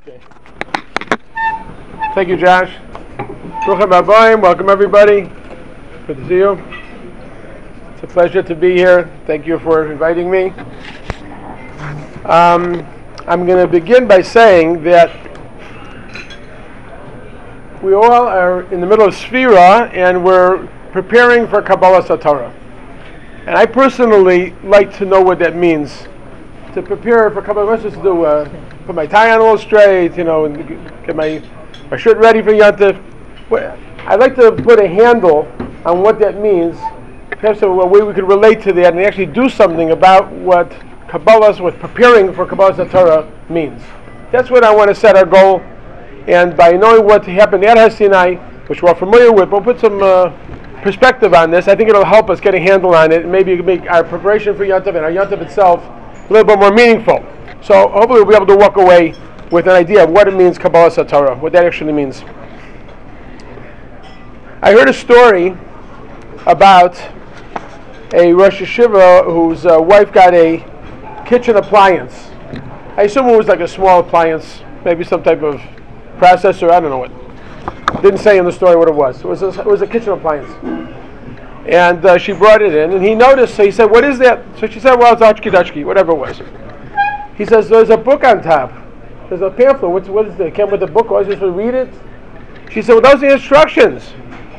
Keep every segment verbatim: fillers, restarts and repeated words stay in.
Okay. Thank you, Josh. Bruchim Habayim. Welcome, everybody. Good to see you. It's a pleasure to be here. Thank you for inviting me. Um, I'm going to begin by saying that we all are in the middle of Sfira, and we're preparing for Kabbalas HaTorah. And I personally like to know what that means. To prepare for Kabbalah, just to do, uh, put my tie on a little straight, you know, and get my my shirt ready for Yontif. I'd like to put a handle on what that means, perhaps a way we could relate to that and actually do something about what Kabbalah, what preparing for Kabbalas HaTorah means. That's what I want to set our goal. And by knowing what happened at Har Sinai, which we're all familiar with, we'll put some uh, perspective on this. I think it'll help us get a handle on it, and maybe make our preparation for Yontif and our Yontif itself a little bit more meaningful. So hopefully we'll be able to walk away with an idea of what it means, Kabbalas HaTorah, what that actually means. I heard a story about a Rosh Yeshiva whose uh, wife got a kitchen appliance. I assume it was like a small appliance, maybe some type of processor, I don't know what. Didn't say in the story what it was. It was a, it was a kitchen appliance. And uh, she brought it in, and he noticed, so he said, what is that? So she said, well, it's Achki Dachki, whatever it was. He says, there's a book on top. There's a pamphlet. What's, what is the, came with the book? I was just to read it. She said, well, those are the instructions.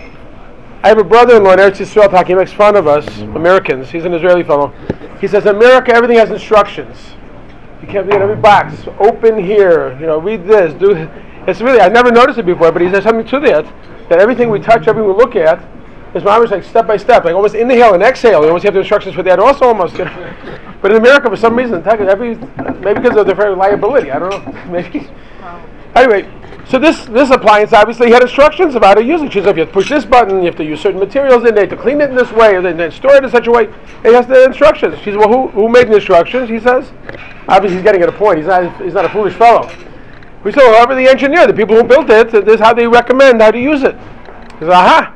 I have a brother-in-law in Eretz Yisrael, he makes fun of us, Americans. He's an Israeli fellow. He says, in America, everything has instructions. You can't read every box. Open here, you know, read this, do this. It's really, I've never noticed it before, but he says something to that, that everything we touch, everything we look at, is almost like step by step, like almost inhale and exhale. You almost have the instructions for that also almost. You know. But in America, for some reason, every, maybe because of their reliability, I don't know, maybe. Anyway, so this, this appliance obviously had instructions about how to use it. She said, if you have to push this button, you have to use certain materials in there to clean it in this way, and then store it in such a way. It has the instructions. She said, well, who, who made the instructions? He says. Obviously, he's getting at a point. He's not, he's not a foolish fellow. We said, well, whoever the engineer, the people who built it, this is how they recommend how to use it. He says, aha.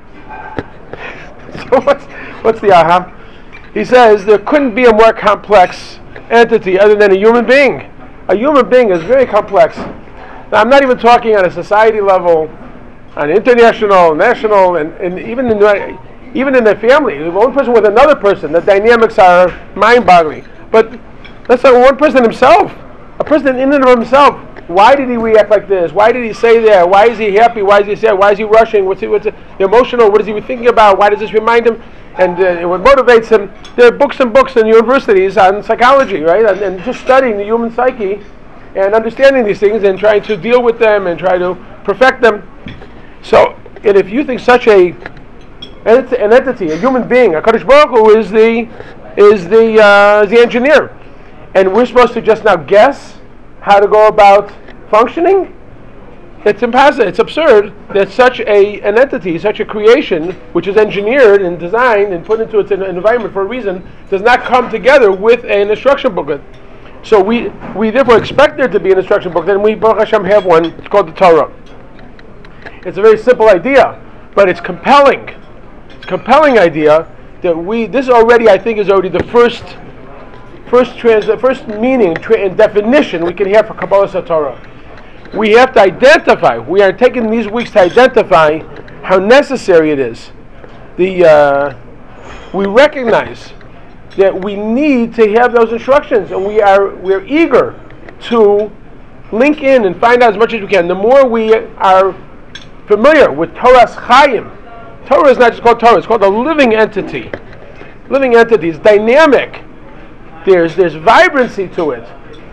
So what's, what's the aha? He says, there couldn't be a more complex entity other than a human being. A human being is very complex. Now, I'm not even talking on a society level, on international, national, and, and even in the, even in the family. One person with another person, the dynamics are mind-boggling. But let's say one person himself, a person in and of himself. Why did he react like this? Why did he say that? Why is he happy? Why is he sad? Why is he rushing? What's he, what's it, emotional? What is he thinking about? Why does this remind him? And uh, what motivates him? There are books and books in universities on psychology, right? And, and just studying the human psyche and understanding these things and trying to deal with them and try to perfect them. So, and if you think such a an entity, a human being, a Kadosh Baruch Hu is the is the uh, is the engineer, and we're supposed to just now guess how to go about functioning? It's impossible. It's absurd that such a an entity, such a creation, which is engineered and designed and put into its environment for a reason, does not come together with an instruction booklet. So we we therefore expect there to be an instruction booklet, and we, Baruch Hashem, have one. It's called the Torah. It's a very simple idea, but it's compelling. It's a compelling idea that we. This already, I think, is already the first. First, trans, first meaning tra- and definition we can have for Kabbalas HaTorah. We have to identify. We are taking these weeks to identify how necessary it is. The uh, we recognize that we need to have those instructions, and we are we are eager to link in and find out as much as we can. The more we are familiar with Torah's Chaim, Torah is not just called Torah; it's called a living entity. Living entity is dynamic. There's there's vibrancy to it.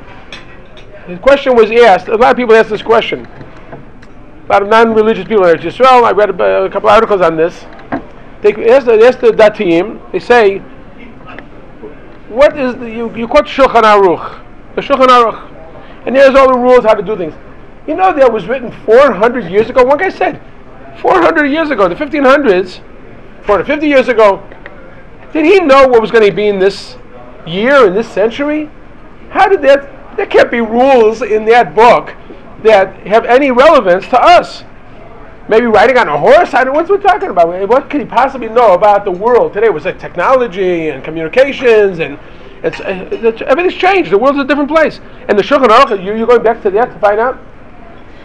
The question was asked. A lot of people ask this question. A lot of non-religious people in Israel. I read a, a couple articles on this. They ask, they ask the Datim. They say, "What is the, you? You quote Shulchan Aruch, the Shulchan Aruch, and there's all the rules how to do things. You know that was written four hundred years ago. One guy said, four hundred years ago, the fifteen hundreds, four hundred fifty years ago. Did he know what was going to be in this year, in this century? How did that? There can't be rules in that book that have any relevance to us. Maybe riding on a horse? I don't know what we're talking about. What could he possibly know about the world today? It was like technology and communications, and it's, it's, everything's changed. The world's a different place. And the Shulchan Aruch, you, you're going back to that to find out?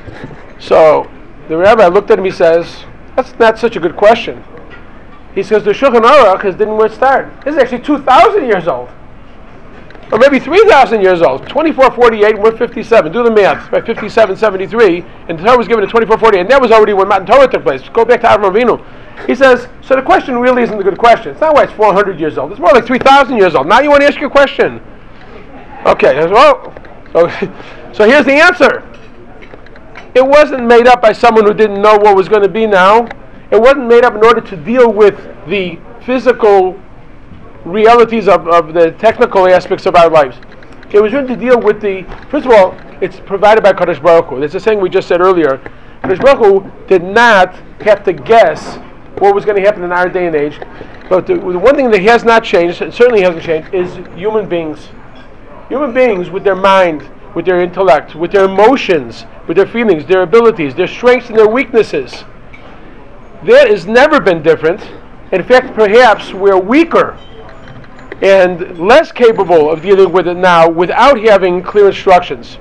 So the rabbi looked at him. He says, "That's not such a good question." He says, "The Shulchan Aruch is didn't where it started. This is actually two thousand years old, or maybe three thousand years old. twenty-four forty-eight, we're fifty-seven. Do the math. By fifty-seven seventy-three, and the Torah was given in twenty-four forty-eight, and that was already when Matan Torah took place. Go back to Avram Avinu." He says, so the question really isn't a good question. It's not why it's four hundred years old. It's more like three thousand years old. Now you want to ask your question. Okay, well, so, so here's the answer. It wasn't made up by someone who didn't know what was going to be now. It wasn't made up in order to deal with the physical realities of, of the technical aspects of our lives. It was written to deal with the, first of all, it's provided by Kadosh Baruch Hu. There's a saying we just said earlier. Kadosh Baruch Hu did not have to guess what was going to happen in our day and age. But the, the one thing that has not changed, and certainly hasn't changed, is human beings. Human beings with their mind, with their intellect, with their emotions, with their feelings, their abilities, their strengths and their weaknesses. That has never been different. In fact, perhaps we're weaker and less capable of dealing with it now without having clear instructions.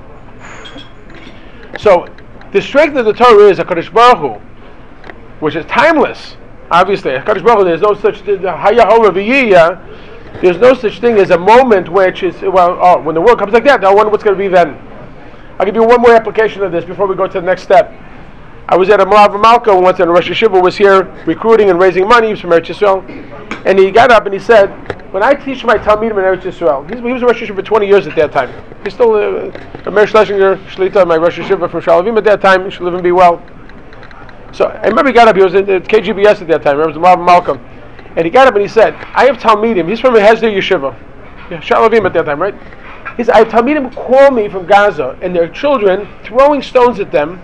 So, the strength of the Torah is HaKadosh Baruch Hu, which is timeless. Obviously, HaKadosh Baruch Hu, there's no such thing, there's no such thing as a moment which is, well, oh, when the world comes like that, I wonder what's going to be then. I'll give you one more application of this before we go to the next step. I was at a Malav Malka once, and Rosh Hashiva was here recruiting and raising money. He was from Eretz Yisrael. And he got up and he said, when I teach my Talmidim in Eretz Yisrael, he was a Rosh Hashiva for twenty years at that time. He's still a, a Meir Schlesinger Shlita, my Rosh Hashiva from Shalavim at that time. He should live and be well. So I remember he got up, he was at K G B S at that time, I remember Malav Malka. And he got up and he said, I have Talmidim. He's from a Hesder Yeshiva. Yeah, Shalavim at that time, right? He said, I have Talmidim call me from Gaza, and their children throwing stones at them.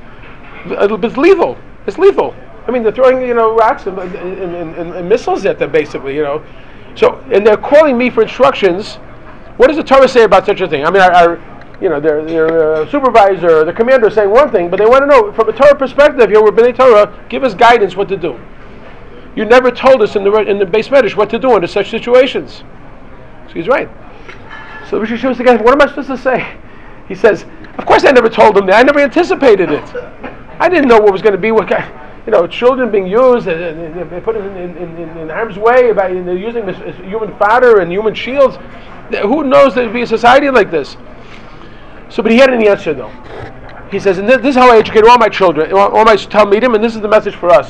It's lethal. It's lethal. I mean, they're throwing, you know, rocks and, and, and, and, and missiles at them, basically, you know. So, and they're calling me for instructions. What does the Torah say about such a thing? I mean, our, our you know, their, their uh, supervisor, the commander is saying one thing, but they want to know, from a Torah perspective, here, we're B'nai Torah, give us guidance what to do. You never told us in the in the base Medrash what to do under such situations. So he's right. So Rosh Hashiva says, what am I supposed to say? He says, of course I never told them that. I never anticipated it. I didn't know what was going to be. What kind, you know, children being used and, and, and put in, in, in, in harm's way by they're using this, this human fodder and human shields. Who knows there'd be a society like this? So, but he had an answer though. He says, and this, this is how I educate all my children, all, all my Talmidim, and this is the message for us.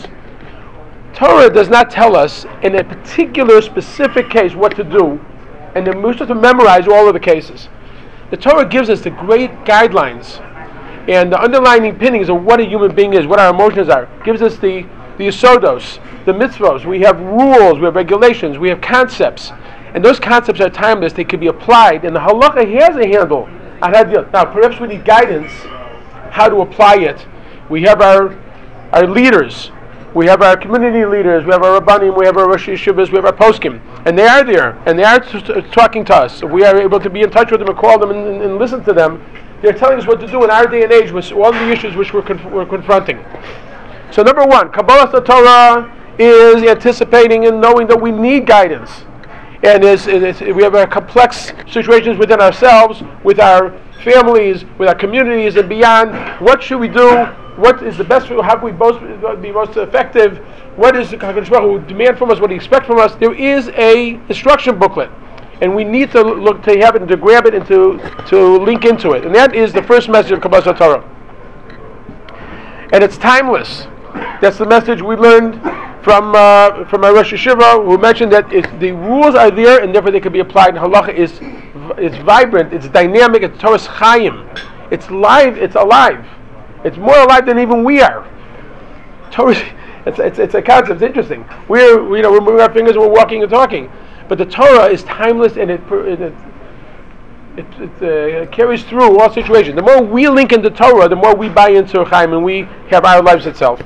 Torah does not tell us in a particular specific case what to do, and then we're supposed to memorize all of the cases. The Torah gives us the great guidelines and the underlying pinnings of what a human being is, what our emotions are. Gives us the the yisodos, the mitzvos. We have rules, we have regulations, we have concepts, and those concepts are timeless. They can be applied, and the halacha has a handle on how to deal. Now, perhaps we need guidance how to apply it. We have our our leaders. We have our community leaders, we have our Rabbanim, we have our Rosh Yeshivas, we have our Poskim, and they are there, and they are t- t- talking to us. If we are able to be in touch with them and call them and, and, and listen to them, they're telling us what to do in our day and age with all the issues which we're, conf- we're confronting. So number one, Kabbalas Torah is anticipating and knowing that we need guidance. And is, is, we have our complex situations within ourselves, with our families, with our communities and beyond. What should we do? What is the best? How can we both be most effective? What is the HaKadosh Baruch Hu demand from us? What do you expect from us? There is a instruction booklet, and we need to look to have it and to grab it and to, to link into it. And that is the first message of Kabbalas Torah. And it's timeless. That's the message we learned from uh, from our Rosh Hashiva, who mentioned that it's, the rules are there and therefore they can be applied. And halacha is it's vibrant, it's dynamic, it's Torah's chayim. It's live, it's alive. It's more alive than even we are. Torah, it's, it's, it's a concept. It's interesting. We're you know we're moving our fingers and we're walking and talking, but the Torah is timeless and it it, it, it, it uh, carries through all situations. The more we link into Torah, the more we buy into Chaim and we have our lives itself.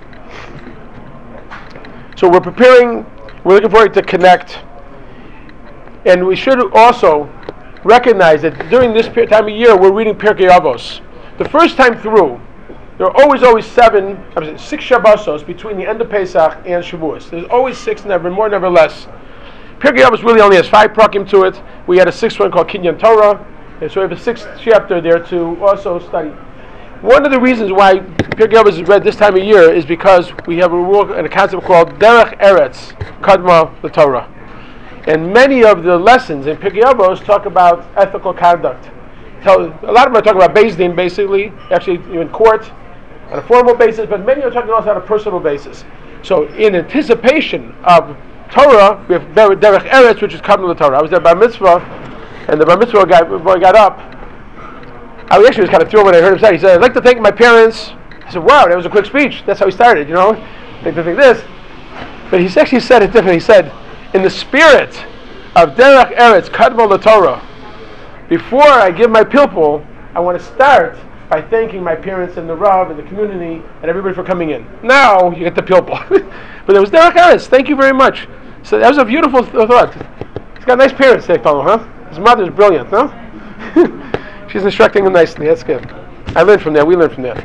So we're preparing. We're looking forward to connect, and we should also recognize that during this time of year we're reading Pirkei Avos. The first time through. There are always, always seven, I'm sorry, six Shabbosos between the end of Pesach and Shavuos. There's always six, never more, never less. Pirkei Avos really only has five prakim to it. We had a sixth one called Kinyan Torah, and so we have a sixth chapter there to also study. One of the reasons why Pirkei Avos is read this time of year is because we have a rule and a concept called Derech Eretz Kadma LaTorah. And many of the lessons in Pirkei Avos talk about ethical conduct. Tell, a lot of them are talking about Beis Din, basically, actually you're in court on a formal basis, but many are talking also on a personal basis. So in anticipation of Torah, we have Derech Eretz, which is Kadma LaTorah. I was there by mitzvah, and the bar mitzvah guy, boy got up. I actually was kind of thrilled when I heard him say, he said, I'd like to thank my parents. I said, wow, that was a quick speech. That's how he started, you know. I'd like to think this. But he actually said it different. He said, in the spirit of Derech Eretz, Kadma LaTorah, before I give my pilpul, I want to start by thanking my parents and the Rav and the community and everybody for coming in. Now you get the pilpul. But it was Derech Eretz. Thank you very much. So that was a beautiful th- thought. He's got nice parents, that fellow, huh? His mother's brilliant, no? She's instructing him nicely. That's good. I learned from that. We learned from that.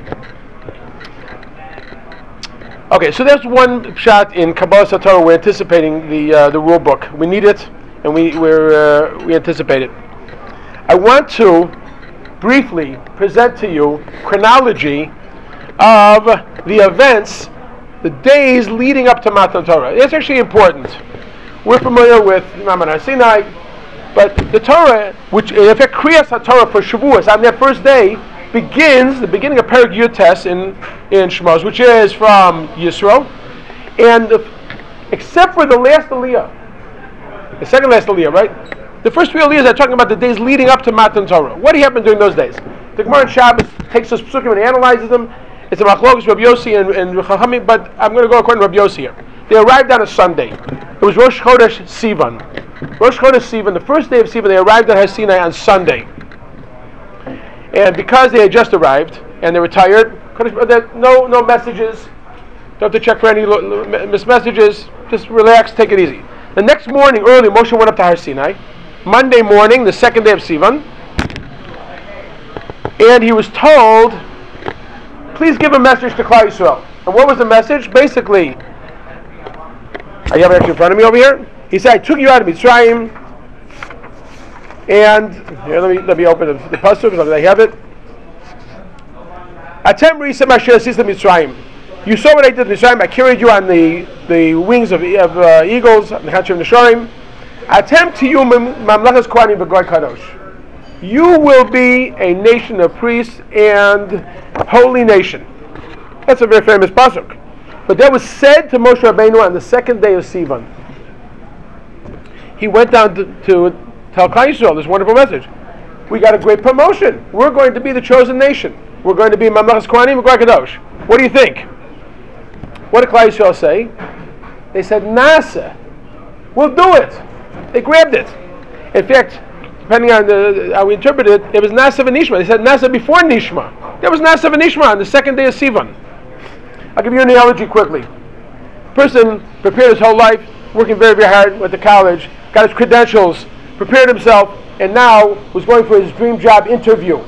Okay, so there's one shot in Kabbalah Satorah. We're anticipating the uh, the rule book. We need it, and we we're, uh, we anticipate it. I want to briefly present to you chronology of the events, the days leading up to Matan Torah. It's actually important. We're familiar with Maman Har Sinai. But the Torah, which in effect Kriyas HaTorah for Shavuos, on that first day, begins, the beginning of Perek Yud in, in Shmos, which is from Yisro, and the, except for the last Aliyah, the second last Aliyah, right? The first three Aliyahs are talking about the days leading up to Matan Torah. What happened during those days? The Gemara in Shabbos takes those psukim and analyzes them. It's a machlokes Rabbi Yossi and, and Chachamim, but I'm going to go according to Rabbi Yossi here. They arrived on a Sunday. It was Rosh Chodesh Sivan. Rosh Chodesh Sivan, the first day of Sivan, they arrived at Har Sinai on Sunday. And because they had just arrived and they were tired, no no messages, don't have to check for any missed messages, just relax, take it easy. The next morning, early, Moshe went up to Har Sinai. Monday morning, the second day of Sivan, and he was told, please give a message to Klal Yisrael. And what was the message? Basically, I have it actually in front of me over here. He said, I took you out of Mitzrayim, and here, let me let me open the, the pasuk because I have it. Atem risem asher asistem Mitzrayim. You saw what I did in Mitzrayim. I carried you on the, the wings of, of uh, eagles, the Hachim Nesharim. Atem to you mamlachas kohanim v'goy kadosh. You will be a nation of priests and holy nation. That's a very famous pasuk. But that was said to Moshe Rabbeinu on the second day of Sivan. He went down to, to tell Klal Yisrael this wonderful message. We got a great promotion. We're going to be the chosen nation. We're going to be Mamlachas Kohanim v'Goy Kadosh. What do you think? What did Klal Yisrael say? They said, Nasa. We'll do it. They grabbed it. In fact, depending on the, how we interpret it, it was Nasa v'Nishma. They said Nasa before Nishma. There was Nasa v'Nishma on the second day of Sivan. I'll give you an analogy quickly. Person prepared his whole life, working very, very hard, went to college, got his credentials, prepared himself, and now was going for his dream job interview.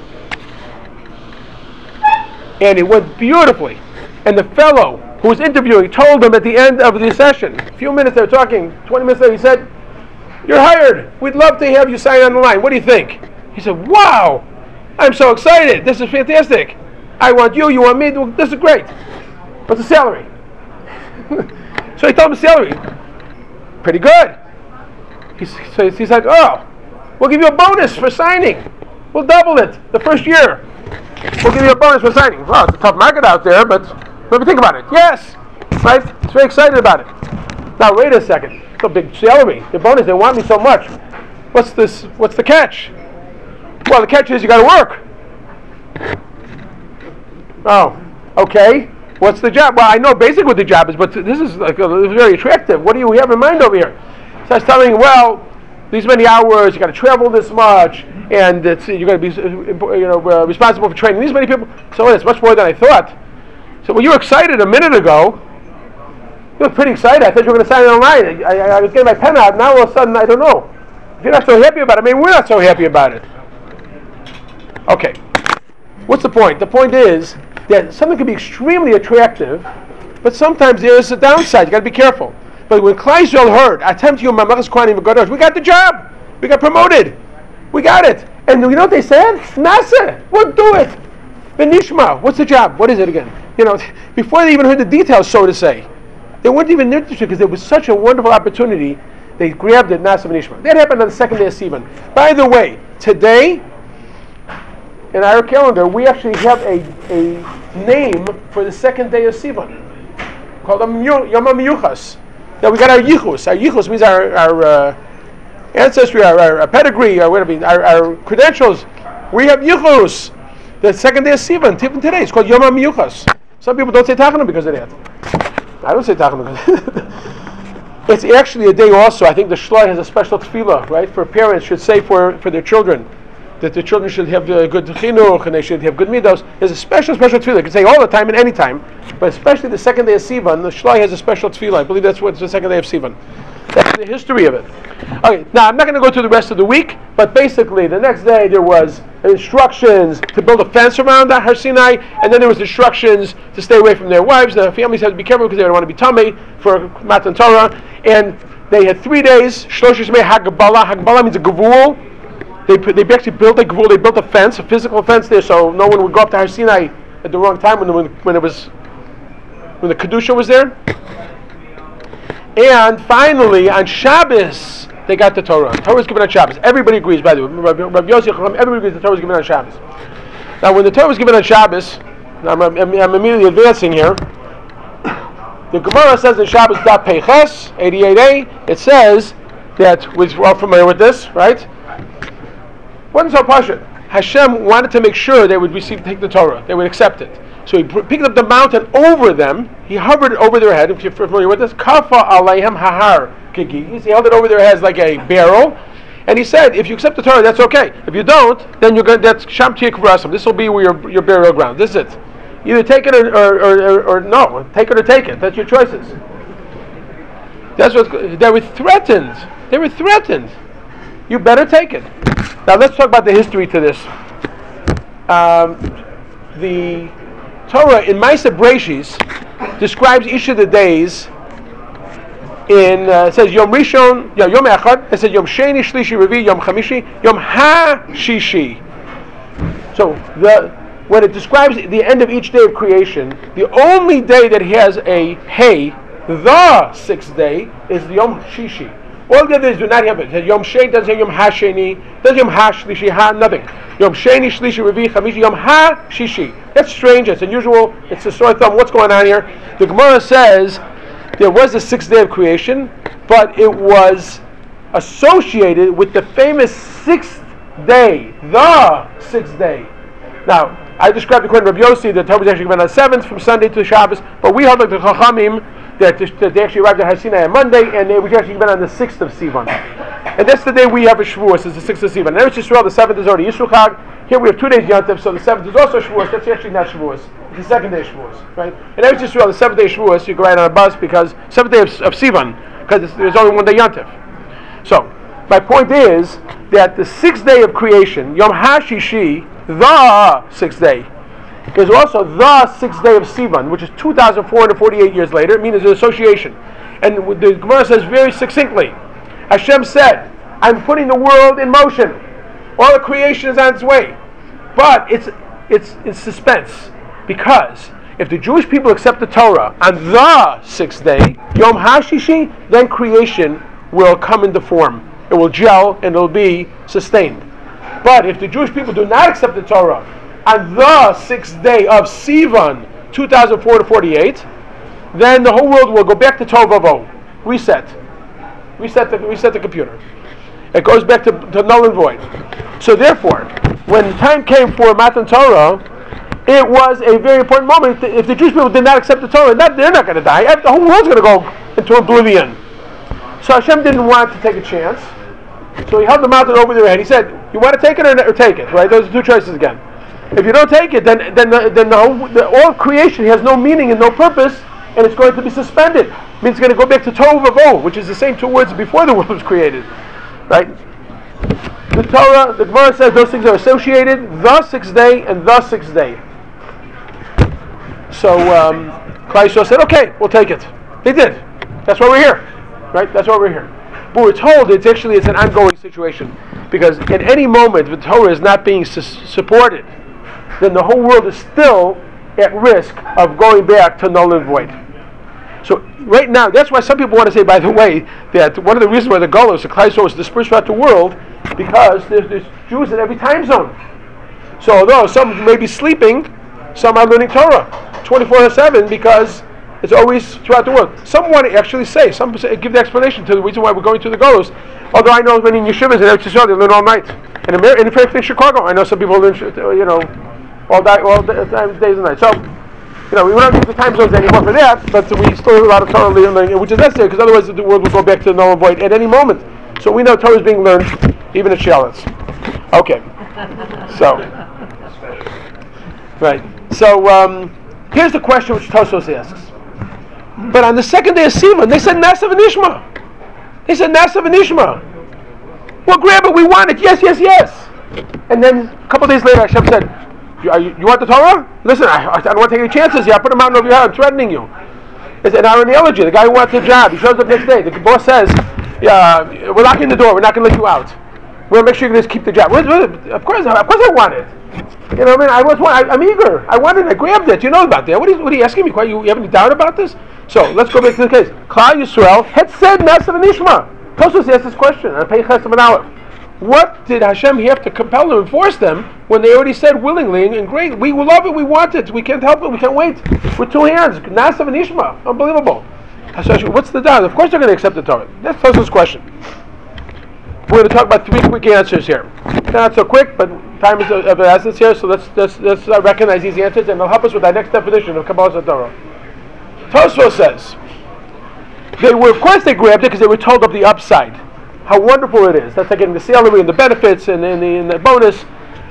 And it went beautifully. And the fellow who was interviewing told him at the end of the session, a few minutes they were talking, twenty minutes later, he said, you're hired. We'd love to have you sign on the line. What do you think? He said, wow, I'm so excited. This is fantastic. I want you, you want me. This is great. What's the salary? So he told him the salary. Pretty good. He, so he's like, oh, we'll give you a bonus for signing. We'll double it the first year. We'll give you a bonus for signing. Well, it's a tough market out there, but let me think about it. Yes, right? He's very excited about it. Now, wait a second. It's a big salary. The bonus, they want me so much. What's this? What's the catch? Well, the catch is you got to work. Oh, okay. What's the job? Well, I know basically what the job is, but this is like a, very attractive. What do you have in mind over here? So I was telling him, well, these many hours, you got to travel this much, and it's, you're going to be, you know, uh, responsible for training these many people. So it's much more than I thought. So, well, you were excited a minute ago. You were pretty excited. I thought you were going to sign it online. I, I, I was getting my pen out. Now all of a sudden, I don't know. If you're not so happy about it, I mean, we're not so happy about it. Okay. What's the point? The point is that something can be extremely attractive, but sometimes there is a downside. You got to be careful. But when Klal Yisrael heard, "Atem you mamlachas kohanim v'kadosh," we got the job. We got promoted. We got it. And you know what they said? Nasa, we'll do it. Benishma, what's the job? What is it again? You know, before they even heard the details, so to say, they weren't even interested because it was such a wonderful opportunity. They grabbed it, Nasa Benishma. That happened on the second day of Sivan. By the way, today, in our calendar, we actually have a, a name for the second day of Sivan called Yom HaMiyuchas. Now we got our Yichus. Our Yichus means our, our uh, ancestry, our, our, our pedigree, our, whatever, our, our credentials. We have Yichus. The second day of Sivan, even today, it's called Yom HaMiyuchas. Some people don't say Tachanun because of that. I don't say Tachanun because it's actually a day also. I think the Shloi has a special tefillah, right? For parents should say for, for their children that the children should have uh, good chinuch and they should have good midos. There's a special, special tefillah. You can say all the time and any time, but especially the second day of Sivan, the Shloi has a special tefillah. I believe that's what's the second day of Sivan. That's the history of it. Okay, now I'm not going to go through the rest of the week, but basically the next day there was instructions to build a fence around the Har Sinai, and then there was instructions to stay away from their wives. The families had to be careful because they don't want to be tummy for Matan Torah, and they had three days. Shlosh Yemei Hagbala. Hagbala means a gavul. They they actually built a gavul. They built a fence, a physical fence there, so no one would go up to Har Sinai at the wrong time when when, when it was when the kedusha was there. And finally, on Shabbos, they got the Torah. The Torah was given on Shabbos. Everybody agrees, by the way. Rabbi Yossi, everybody agrees the Torah was given on Shabbos. Now, when the Torah was given on Shabbos, I'm, I'm, I'm immediately advancing here. The Gemara says in Shabbos Daf Peiches eighty-eight a, it says that we're all familiar with this, right? Wasn't so pashut. Hashem wanted to make sure they would receive, take the Torah, they would accept it. So he picked up the mountain over them. He hovered it over their head. If you're familiar with this, kafa aleihem hahar kigis. He held it over their heads like a barrel, and he said, "If you accept the Torah, that's okay. If you don't, then you're going. That's sham tikvrasim. This will be your your burial ground. This is it. Either take it or or, or, or, or no. Take it or take it. That's your choices." That's what they were threatened. They were threatened. You better take it. Now let's talk about the history to this. Um, the Torah in Ma'aseh Breshis describes each of the days in, uh, it says Yom Rishon, yeah, Yom Echad, it says Yom Sheni, Shlishi, Revi, Yom Chamishi, Yom Ha-Shishi. So the when it describes the end of each day of creation, the only day that has a Hey, the sixth day, is the Yom Shishi. All the others do not have it. It says Yom Sheni, doesn't say Yom Ha-Sheni, doesn't Yom Ha-Shlishi, Ha, nothing. Yom Sheni, Shlishi, Revi, Chamishi, Yom Ha-Shishi. That's strange, it's unusual, it's a sore thumb. What's going on here? The Gemara says there was a sixth day of creation, but it was associated with the famous sixth day, the sixth day. Now, I described according to Rabbi Yossi that the Torah was actually given on the seventh from Sunday to Shabbos, but we held like the Chachamim that, that they actually arrived at Har Sinai on Monday, and they were actually given on the sixth of Sivan. And that's the day we have a Shavuos, is the sixth of Sivan. And Eretz Yisrael, the seventh is already Yisro Chag. Here we have two days Yantiv, so the seventh is also Shavuos. That's actually not Shavuos. It's the second day of Shavuos, right? And Eretz Yisrael, the seventh day of Shavuos, you go right on a bus because seventh day of, of Sivan, because there's only one day Yantiv. So, my point is that the sixth day of creation, Yom HaShishi, the sixth day, is also the sixth day of Sivan, which is two thousand four hundred forty-eight years later. It means it's an association. And the Gemara says very succinctly, Hashem said, I'm putting the world in motion. All the creation is on its way. But it's it's in suspense. Because if the Jewish people accept the Torah on the sixth day, Yom HaShishi, then creation will come into form. It will gel and it will be sustained. But if the Jewish people do not accept the Torah on the sixth day of Sivan, two thousand four hundred forty-eight, then the whole world will go back to Tohu Vavohu, reset, reset the reset the computer. It goes back to, to null and void. So therefore, when the time came for Matan Torah, it was a very important moment. If the Jewish people did not accept the Torah, not, they're not going to die. The whole world's going to go into oblivion. So Hashem didn't want to take a chance. So he held the mountain over their head. He said, "You want to take it or, or take it?" Right? Those are two choices again. If you don't take it, then then the, then the whole, the, all creation has no meaning and no purpose, and it's going to be suspended. It means it's going to go back to Tohu Vavohu, which is the same two words before the world was created. Right? The Torah, the Gemara says those things are associated, the sixth day and the sixth day. So um, Klal Yisrael said, "Okay, we'll take it." They did. That's why we're here. Right? That's why we're here. But we're told it's actually it's an ongoing situation, because at any moment the Torah is not being su- supported then the whole world is still at risk of going back to null and void. So right now, that's why some people want to say, by the way, that one of the reasons why the Golos, the Klal Yisrael, is dispersed throughout the world, because there's, there's Jews in every time zone. So although some may be sleeping, some are learning Torah twenty-four seven because it's always throughout the world. Some want to actually say, some say, give the explanation to the reason why we're going to the Golos. Although I know many yeshivas in Eretz Yisrael, they learn all night. And in, in, in Chicago, I know some people learn, you know, all, day, all days and nights. So, you know, we don't need the time zones anymore for that, but we still have a lot of Torah learning, which is necessary, because otherwise the world will go back to null and void at any moment. So we know Torah is being learned, even at Charlotte's. Okay. So, right. So, um, here's the question which Tosfos asks. But on the second day of Sivan, they said Nasav and Ishma. They said Nasav and Ishma. Well, grab it, we want it. Yes, yes, yes. And then a couple days later, Hashem said, You, are you, you want the Torah? Listen, I, I don't want to take any chances here. I put a mountain over your head. I'm threatening you. It's an analogy. The guy who wants the job, he shows up next day. The boss says, yeah, we're locking the door. We're not going to let you out. We're going to make sure you just keep the job. Of course, of course I want it. You know what I mean? I was, I, I'm eager. I wanted it. I grabbed it. You know about that. What are you, what are you asking me? You, you have any doubt about this? So, let's go back to the case. Klal Yisrael had said Nasav and Ishma. Tosfos asked this question on Pei Ches and Aleph. What did Hashem have to compel them and force them when they already said willingly and great? We love it, we want it, we can't help it, we can't wait. With two hands, Nasav and Ishma, unbelievable. What's the doubt? Of course they're going to accept the Torah. That's Tosfos' question. We're going to talk about three quick answers here. Not so quick, but time is of the essence here, so let's let's, let's uh, recognize these answers, and they'll help us with our next definition of Kabbalah Torah. Tosfos says, they were, of course they grabbed it because they were told of the upside. How wonderful it is. That's like getting the salary and the benefits and, and, the, and the bonus.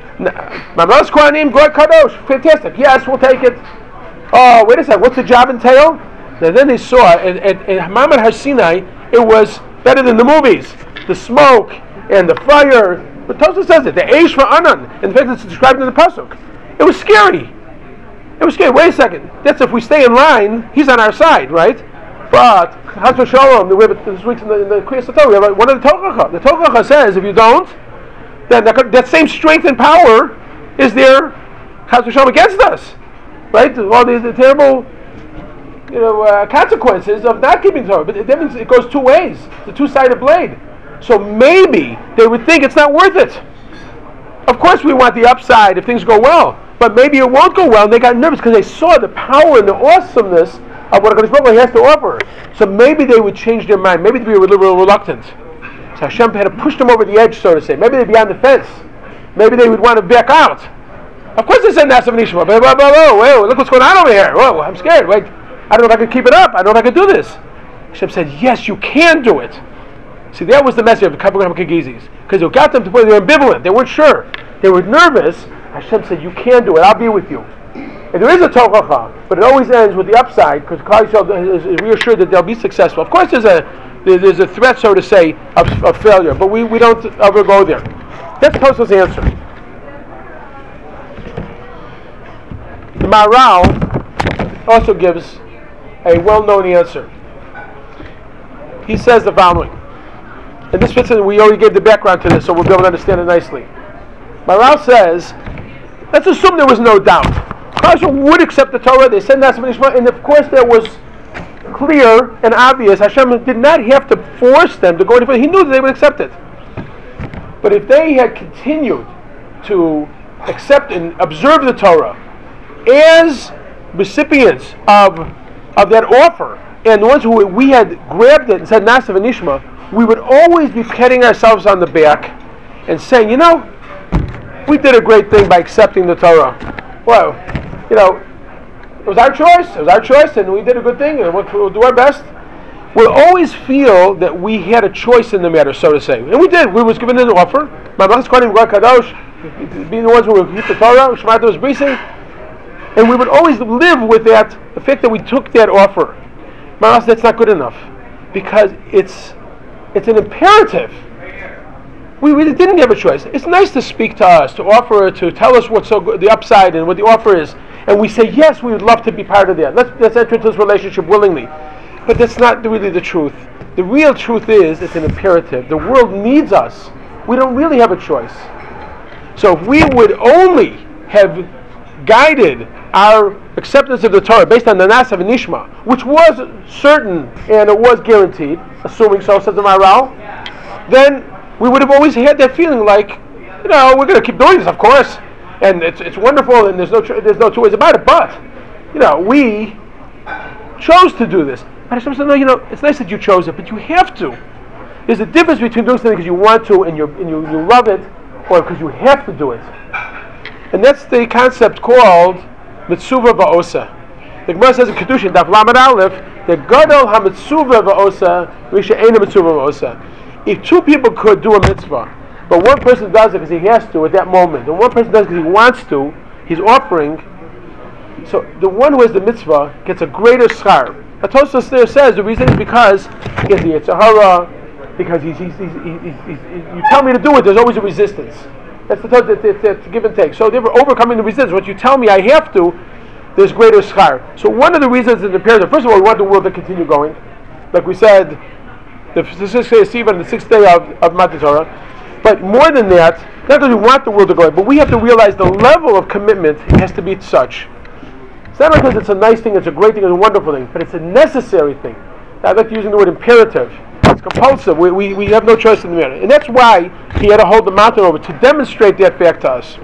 Mamalas Kohanim, Goy Kadosh. Fantastic. Yes, we'll take it. Oh, wait a second. What's the job entail? And then they saw, at, at, at Hamam Har Sinai, it was better than the movies. The smoke and the fire. But Tosfos says it. The Eish Va'anan. In fact, it's described in the Pasuk. It was scary. It was scary. Wait a second. That's if we stay in line, he's on our side, right? But Chas v'Shalom, we have this week's in the, in the Kriyas Torah, we have one of the Tochacha. The Tochacha says if you don't, then that, that same strength and power is there, Chas v'Shalom, against us, right? All these the terrible, you know, uh, consequences of not keeping Torah. But it, that means it goes two ways. It's a two-sided blade. So maybe they would think it's not worth it. Of course, we want the upside if things go well, but maybe it won't go well. And they got nervous because they saw the power and the awesomeness of what HaKadosh Baruch Hu has to offer. So maybe they would change their mind. Maybe they'd be a little reluctant. So Hashem had to push them over the edge, so to say. Maybe they'd be on the fence. Maybe they would want to back out. Of course they said Nasav and Ishma. Whoa, whoa, whoa, whoa, look what's going on over here. Whoa, I'm scared. Wait, I don't know if I can keep it up. I don't know if I can do this. Hashem said, yes, you can do it. See, that was the message of the Kabbalah Kagizis. Because it got them to the point they were ambivalent. They weren't sure. They were nervous. Hashem said, you can do it. I'll be with you. And there is a Tochacha, but it always ends with the upside, because Klal Yisrael is reassured that they'll be successful. Of course, there's a there's a threat, so to say, of, of failure, but we, we don't ever go there. That's Tosfos' answer. The Maharal also gives a well-known answer. He says the following, and this fits in. We already gave the background to this, so we'll be able to understand it nicely. Maharal says, let's assume there was no doubt. Hashem would accept the Torah. They said Nasav and Ishma, and of course that was clear and obvious. Hashem did not have to force them to go any further. He knew that they would accept it. But if they had continued to accept and observe the Torah as recipients of of that offer, and the ones who we had grabbed it and said Nasav and Ishma, we would always be patting ourselves on the back and saying, you know, we did a great thing by accepting the Torah. Well, you know, it was our choice, it was our choice, and we did a good thing, and we'll, we'll do our best. We'll always feel that we had a choice in the matter, so to say. And we did. We was given an offer. Mamalas Kohanim, Goy Kadosh, being the ones who would keep the Torah, Shemata was breathing. And we would always live with that, the fact that we took that offer. Mamalas, that's not good enough. Because it's it's an imperative. We really didn't have a choice. It's nice to speak to us, to offer, to tell us what's so good, the upside and what the offer is. And we say, yes, we would love to be part of that. Let's, let's enter into this relationship willingly. But that's not really the truth. The real truth is, it's an imperative. The world needs us. We don't really have a choice. So if we would only have guided our acceptance of the Torah based on the Nasa v'Nishma, which was certain and it was guaranteed, assuming so, says the Maharal, then we would have always had that feeling like, you know, we're going to keep doing this, of course, and it's it's wonderful, and there's no tr- there's no two ways about it. But, you know, we chose to do this. But Hashem said, no, you know, it's nice that you chose it, but you have to. There's a difference between doing something because you want to and, you're, and you you love it, or because you have to do it. And that's the concept called Mitzuvah Va'osa. The Gemara says in Kedushin, Daf Lamed Aleph, the Gadol HaMitzuvah Va'osa, Risha Eina Mitzuvah Va'osa. If two people could do a mitzvah, but one person does it because he has to at that moment, and one person does it because he wants to, he's offering, so the one who has the mitzvah gets a greater schar. A Tosfos there says the reason is because he has the Yetzer Hara, because he's, he's, he's, he's, he's, he's, you tell me to do it, there's always a resistance. That's the it's, it's, it's give and take. So they're overcoming the resistance. What you tell me I have to, there's greater schar. So one of the reasons in the imperative, first of all, we want the world to continue going. Like we said, the sixth day of Sivan and the sixth day of, of Matan Torah. But more than that, not that we want the world to go, but we have to realize the level of commitment has to be such. It's not because it's a nice thing, it's a great thing, it's a wonderful thing, but it's a necessary thing. I like using the word imperative. It's compulsive. We, we, we have no choice in the matter. And that's why he had to hold the mountain over, to demonstrate that fact to us.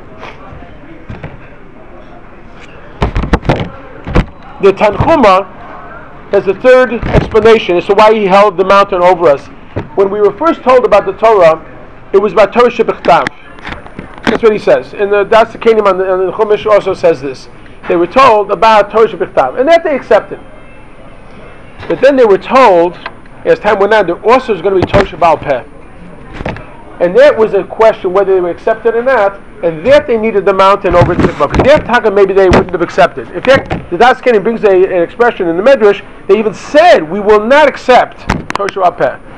The Tanchuma has a third explanation as to why he held the mountain over us. When we were first told about the Torah, it was about Torah Shebichtav. That's what he says. And the Das Kenim on the, on the Chumash also says this. They were told about Torah Shebichtav, and that they accepted. But then they were told, as time went on, there also was going to be Torah Sheba'al Peh. And that was a question whether they were accepted or not, and that they needed the mountain over the Mikvah. Because that taka maybe they wouldn't have accepted. In fact, the Das Kenim brings a, an expression in the Medrash, they even said, we will not accept Torah Sheba'al Peh.